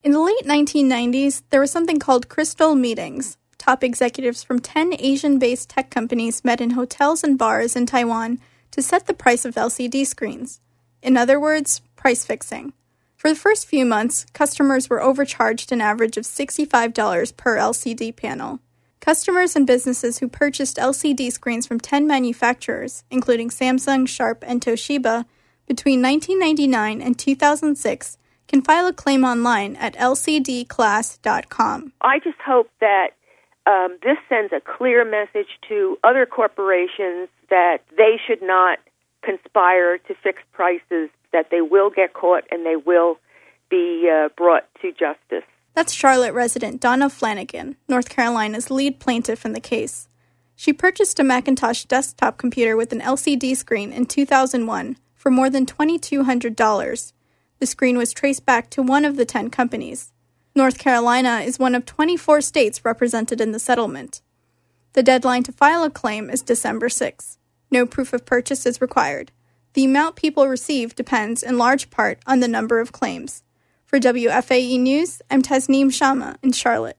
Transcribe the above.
In the late 1990s, there was something called Crystal Meetings. Top executives from 10 Asian-based tech companies met in hotels and bars in Taiwan to set the price of LCD screens. In other words, price fixing. For the first few months, customers were overcharged an average of $65 per LCD panel. Customers and businesses who purchased LCD screens from 10 manufacturers, including Samsung, Sharp, and Toshiba, between 1999 and 2006, can file a claim online at lcdclass.com. I just hope that this sends a clear message to other corporations that they should not conspire to fix prices, that they will get caught and they will be brought to justice. That's Charlotte resident Donna Flanagan, North Carolina's lead plaintiff in the case. She purchased a Macintosh desktop computer with an LCD screen in 2001 for more than $2,200. The screen was traced back to one of the 10 companies. North Carolina is one of 24 states represented in the settlement. The deadline to file a claim is December 6. No proof of purchase is required. The amount people receive depends in large part on the number of claims. For WFAE News, I'm Tasneem Shamma in Charlotte.